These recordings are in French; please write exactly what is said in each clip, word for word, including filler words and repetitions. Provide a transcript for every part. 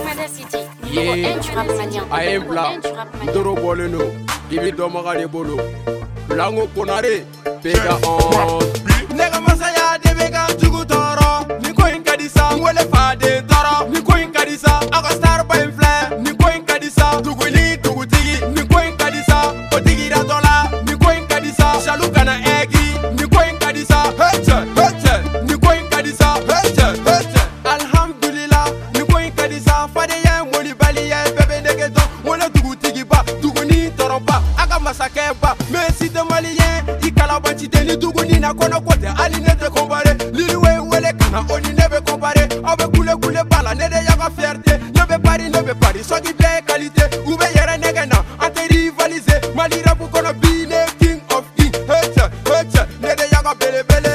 Yeah, I am black. Doro boleno, give it domagade bolo. Lango konare, pega on. Nega masaya de vega jugu toro. Niko inkadisa, wole fade toro. Niko inkadisa, aga star by inflame. Niko inkadisa, tuguli tugutigi. Niko inkadisa, otigi da dola. Niko inkadisa, shalukana egi. Niko inkadisa, heche heche. Niko inkadisa, heche heche. Alhamdulillah, niko inkadisa, fade ya moli bali ya bebe negeto. Wole tugutigi ba, tuguni toro ba. Aga masake ba, merci de malien. Ikalabanchi deni tuguni na kono kote. Ali ne te compare, liliwe wele kana oni ne be compare. Abe kule kule bala, ne de yaga fierté. Ne be pari, ne be pari, sogi de qualité. Ube yere negena, ante rivaliser. Mali rapu kono bine king of king. Heche, heche, ne de yaga bele bele.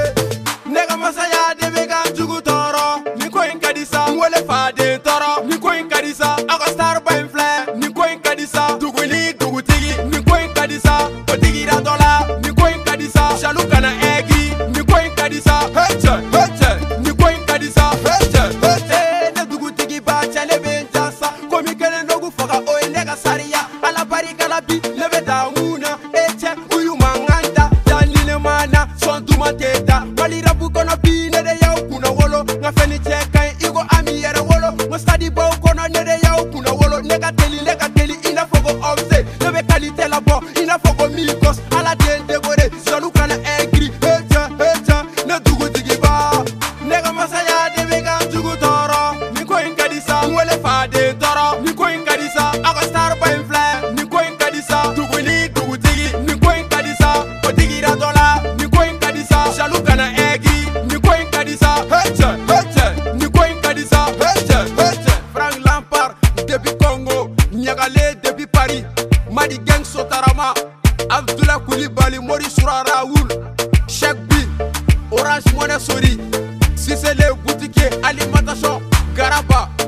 Nega masaya de vega jugu toro. Niko inkadisa, wele fade toro. Niko inkadisa, aga star by inflame. Niko inkadisa, tuguli tugutigi. Niko inkadisa, otigi da dola. Niko inkadisa, shalukana egi. Niko inkadisa, heche, heche. Niko inkadisa, heche, heche. Ne dugutigi ba chale benjasa. Komi kele nogu foga oe nega saria. Ala barika la bi, lebe da una. Eche, uyu manganda. Janine mana, son duma teta. Mali rapu kono bi, ne de yau kuna wolo. Nga feni chekai, igo ami yere wolo. Nga study bow kono, ne de yau kuna wolo. Nega teli, nega teli, ina fogo obse. Nebe kalite la bo, ina fogo mikos. Ala den degore, jolu kana egri. Hecha, hecha, ne dugu digi ba. Nega masaya de vega jugu toro. Niko inkadisa, wele fade toro. Niko inkadisa, aga star by inflame. Niko inkadisa, tuguli dugu digi. Niko inkadisa, otigi da dola. Niko inkadisa, jolu kana egi. Niko inkadisa, hecha, hecha. Niko inkadisa, hecha, hecha. Frank Lampard, depuis Congo. Nyagale depuis Paris. Madi Gang Sotarama. Abdullah Koulibaly, Maurice Soura Raoul. Cheikh B, Orange Money Sori. Si c'est les boutiquiers, alimentation, Garaba.